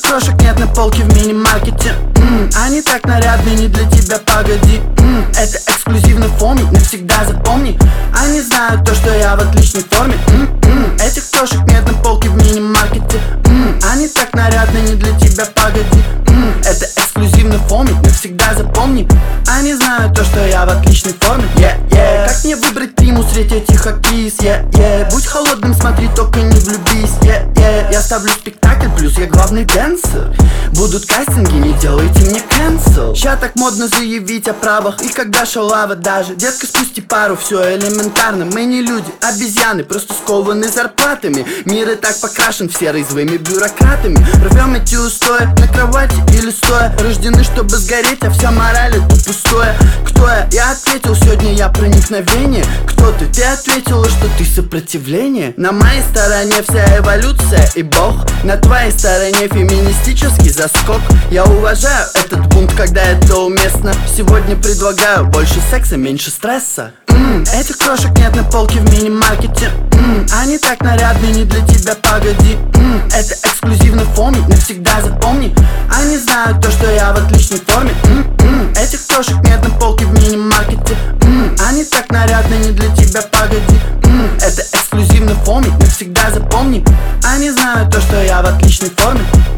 крошек нет на полке в мини-маркете. Они так нарядны, не для тебя, погоди. Это эксклюзивный фомик, навсегда запомни. Они знают то, что я в отличной форме. Этих крошек нет на полке в мини-маркете. Они так нарядны, не для тебя, погоди. Это эксклюзивный фомик, навсегда запомни. Они знают то, что я в отличной форме. Как мне выбрать приму среди этих актрис? Будь холодным, смотри, только не влюбись. Я ставлю спектакль, плюс я главный дэнсер. Будут кастинги, не делайте мне cancel. Ща так модно заявить о правах, и когда шалава даже. Детка, спусти пару, все элементарно. Мы не люди, обезьяны, просто скованы зарплатами. Мир и так покрашен в серый злыми бюрократами. Рвем эти устои на кровати или стоя. Рождены, чтобы сгореть, а вся мораль это пустое. Кто я? Я ответил, сегодня я проникновение. Кто ты? Ты ответила, что ты сопротивление. На моей стороне вся эволюция и бог. На твоей стороне феминистический заскок. Я уважаю этот бунт, когда это уместно. Сегодня предлагаю больше секса, меньше стресса. Этих крошек нет на полке в мини-маркете. Они так нарядны, не для тебя, погоди. Это эксклюзивный фомик, навсегда запомни. Они знают то, что я в отличной форме. Этих крошек нет на полке в мини-маркете. Они так нарядны, не для тебя, погоди. Это эксклюзивный фомик, навсегда запомни. Они знают то, что я в отличной форме.